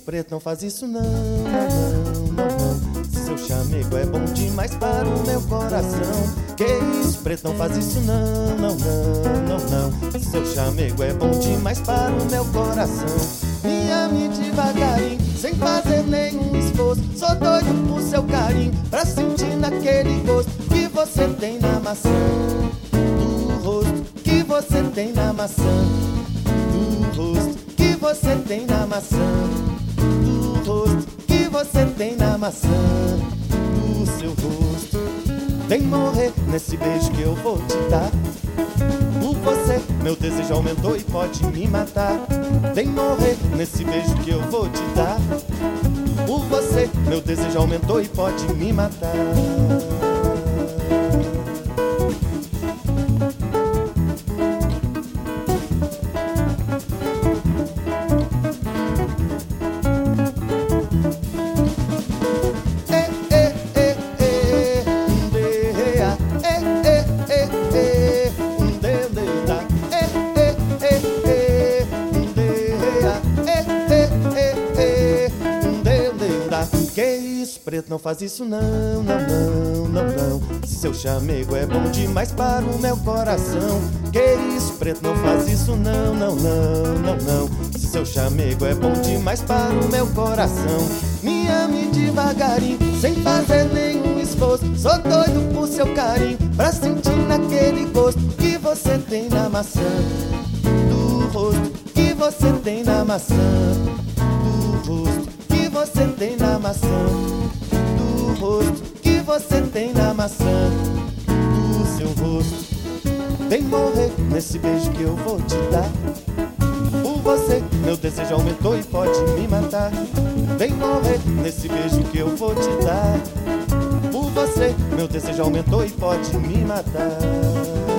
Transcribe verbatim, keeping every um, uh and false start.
preto, não faz isso não, não, não, não. Seu chamego é bom demais para o meu coração. Que isso, preto, não faz isso não, não, não, não, não. Seu chamego é bom demais para o meu coração. Me ame devagarinho, sem fazer nenhum esforço. Sou doido por seu carinho, pra sentir naquele gosto que você tem na maçã do rosto, que você tem na maçã do rosto, que você tem na maçã do rosto, que você tem na maçã do seu rosto. Vem morrer nesse beijo que eu vou te dar. Por você, meu desejo aumentou e pode me matar. Vem morrer nesse beijo que eu vou te dar. Por você, meu desejo aumentou e pode me matar. Que isso, preto, não faz isso não, não, não, não, não. Seu chamego é bom demais para o meu coração. Que isso, preto, não faz isso não, não, não, não, não. Seu chamego é bom demais para o meu coração. Me ame devagarinho, sem fazer nenhum esforço. Sou doido por seu carinho, pra sentir naquele gosto que você tem na maçã do rosto, que você tem na maçã do rosto, que você tem na maçã do rosto, que você tem na maçã do seu rosto. Vem morrer nesse beijo que eu vou te dar. Por você, meu desejo aumentou e pode me matar. Vem morrer nesse beijo que eu vou te dar. Por você, meu desejo aumentou e pode me matar.